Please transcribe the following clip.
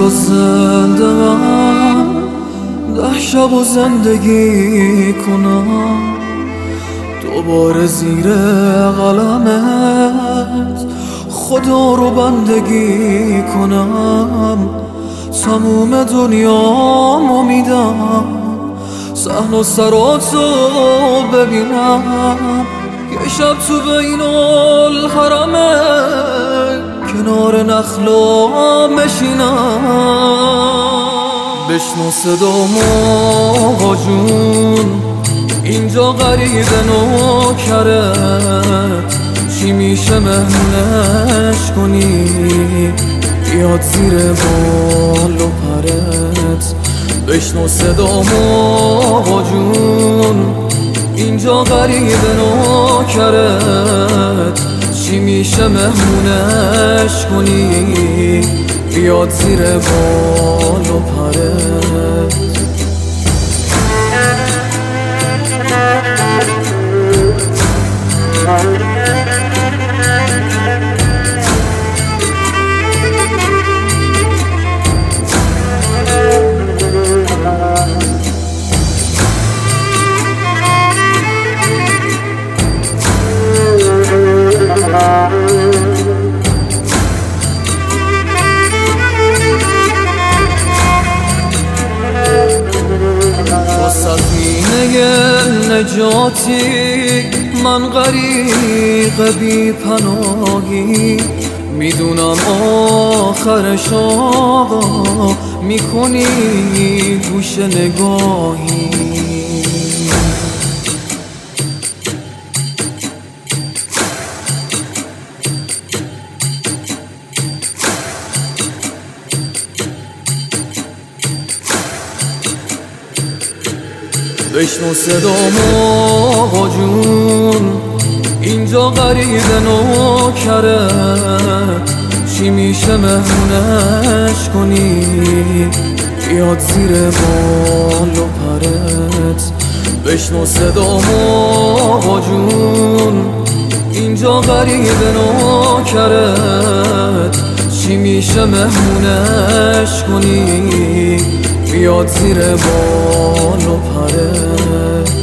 و زنده من 10 شب و زندگی کنم دوباره زیر قلمت خدا رو بندگی کنم تموم دنیامو میدم صحن و سراتو ببینم یه شب تو بین الحرمه کنار نخلا بشینم بشنو صدامو آقا جون اینجا غریب نوکرت چی میشه مهمونش کنی بیاد زیر بال و پرت بشنو صدامو آقا جون اینجا غریب نوکرت چی میشه مهمونش کنی بیاد زیر بال و پرت نجاتی من غریق بی پناهی میدونم آخرش آقا میکنی گوش نگاهی بشنو صدامو آقا جون اینجا غریب نوکرت چی میشه مهمونش کنی بیاد زیر بال و پرت بشنو صدامو آقا جون اینجا غریب نوکرت چی میشه مهمونش کنی بیاد زیر بال و پرت